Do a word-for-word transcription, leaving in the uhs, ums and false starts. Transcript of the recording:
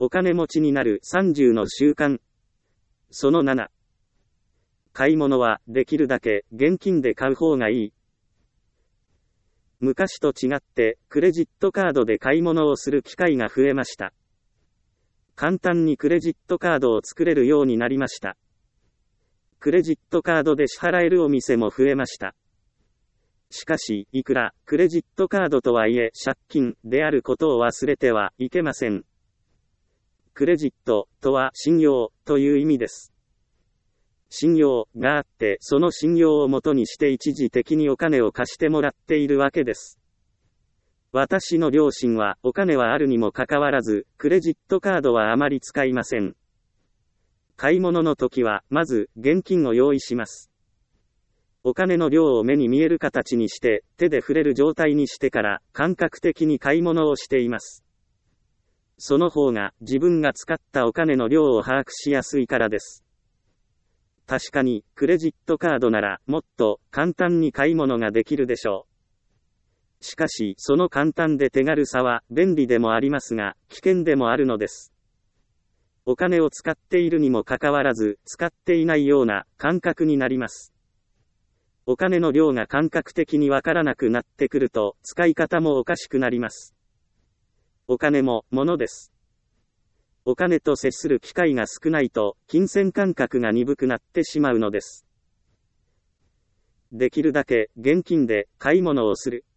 お金持ちになるさんじゅうの習慣。そのなな。買い物はできるだけ現金で買う方がいい。昔と違ってクレジットカードで買い物をする機会が増えました。簡単にクレジットカードを作れるようになりました。クレジットカードで支払えるお店も増えました。しかし、いくらクレジットカードとはいえ借金であることを忘れてはいけません。クレジットとは信用という意味です。信用があって、その信用をもとにして一時的にお金を貸してもらっているわけです。私の両親はお金はあるにもかかわらず、クレジットカードはあまり使いません。買い物の時は、まず、現金を用意します。お金の量を目に見える形にして、手で触れる状態にしてから、感覚的に買い物をしています。その方が、自分が使ったお金の量を把握しやすいからです。確かに、クレジットカードなら、もっと、簡単に買い物ができるでしょう。しかし、その簡単で手軽さは、便利でもありますが、危険でもあるのです。お金を使っているにもかかわらず、使っていないような、感覚になります。お金の量が感覚的にわからなくなってくると、使い方もおかしくなります。お金も、物です。お金と接する機会が少ないと、金銭感覚が鈍くなってしまうのです。できるだけ、現金で、買い物をする。